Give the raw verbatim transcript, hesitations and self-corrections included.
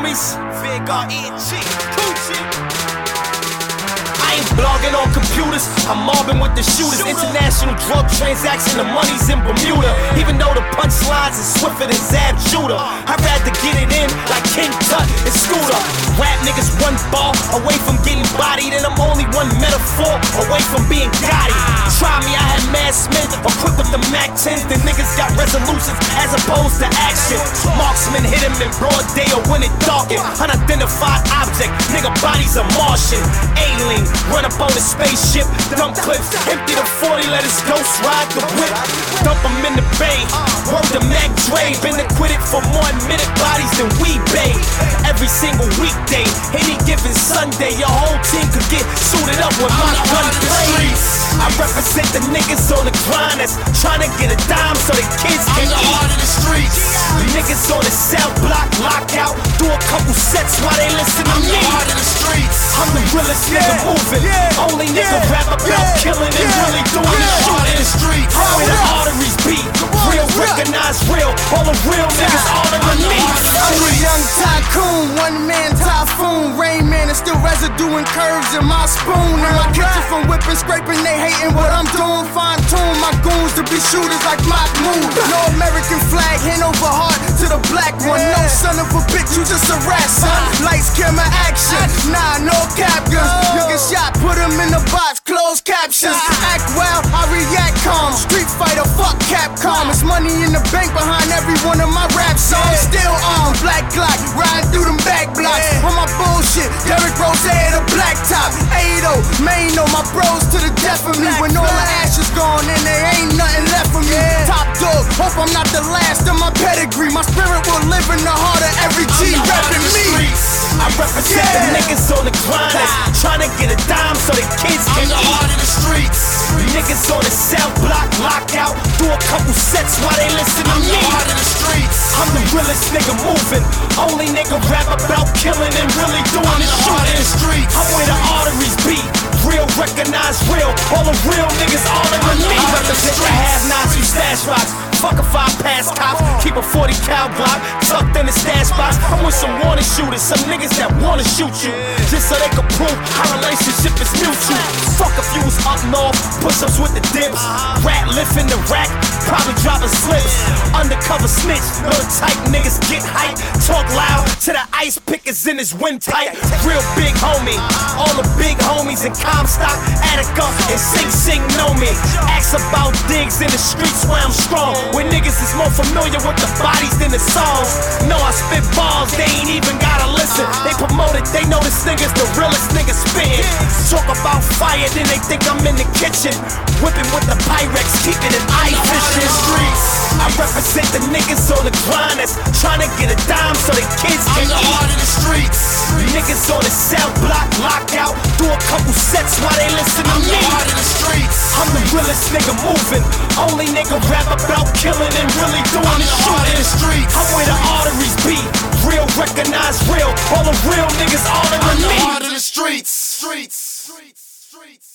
homies. Vanguard E N G, I ain't blogging on computers, I'm mobbing with the shooters. International drug transaction, the money's in Bermuda. Even though the punchlines is swifter than Zab Judah, I'd rather get it in like King Tut and Scooter. Rap niggas one ball away from getting bodied, and I'm only one metaphor away from being Gotti. Try me, I had Mad Smith equipped with the Mac tens. The niggas got resolutions as opposed to action. Marksman hit him in broad day or when it darkened. Unidentified object, nigga bodies a Martian. Alien, run up on the spaceship, dump clips, empty the forty, let his ghost ride the whip. Dump him in the bay, word to Mac Dre. Been acquitted for more admitted bodies than we babe. Every single weekday, any given Sunday, your whole team could get suited up with my gun plays. I represent the niggas on the grind that's trying to get a dime so the kids can eat. I'm the heart of the streets. Niggas on the south block, lockout, do a couple sets while they listen to me. I'm the heart of the streets. I'm the realest nigga moving. Only nigga rap about killing and really doing the shooting. I'm where the arteries beat. Real, recognize real. All the real niggas ordering me. I'm a young tycoon, one man typhoon. Rain Man is still residue and curves in my spoon. In my kitchen from whipping, scraping, they hating what I'm doing. Fine tune my goons to be shooters like Mahmoud. No American flag, hand over heart to the black one. No son of a bitch, you just a rat, son. Lights, camera, action. Nah, no cap guns. You get shot, put him in the box, closed captions. Act well, I react calm. Street fighter, fuck Capcom. It's money in the bank behind every one of my rap songs. Still on, black Glock, riding through them back blocks. On my bullshit, Derrick Rose at a black top. Ado, Mano, my bros to the death of me. When all the ashes gone and there ain't nothing left for me. Top dog, hope I'm not the last of my pedigree. My spirit will live in the heart of every G reppin' me. I represent the niggas on the grind that's trying to get a dime so the kids can eat. I'm the heart of the streets. Niggas on the south block, lockout, do a couple sets while they listen to me. I'm the heart of the streets. I'm the realest nigga moving. Only nigga rap about killing and really doing the shooting. I'm where the arteries beat. Real, recognize real. All the real niggas ordering me. Represent the have-nots who stash rocks. Fuck if I pass cops, keep a forty cal block tucked in the stash box. I'm with some wanted shooters, some niggas that wanna shoot you, just so they can prove our relationship is mutual. Fuck if you was up north, push-ups with the dips, rat lift in the rack, probably dropping slips. Undercover snitch, know the type niggas get hype, talk loud to the ice pickers in his windpipe. Real big homie, all the big homies in Comstock, Attica, and Sing Sing know me. Ask about digs in the streets where I'm strong, where niggas is more familiar with the bodies than the songs. No, I spit balls, they ain't even gotta listen. They promote it, they know this nigga's the realest nigga spittin'. Talk about fire, then they think I'm in the kitchen, whipping with the Pyrex, keeping it eye fishing. Streets. I represent the niggas on the grind that's trying to get a dime so the kids can eat. I'm the heart of the streets. Niggas on the south block, lockout, do a couple sets while they listen to me. I'm the heart of the streets. I'm the realest nigga moving. Only nigga rap about killing and really doing the shooting. I'm where the arteries beat. Real, recognize real. All the real niggas ordering me. I'm the heart of the streets. Streets. Streets. Streets.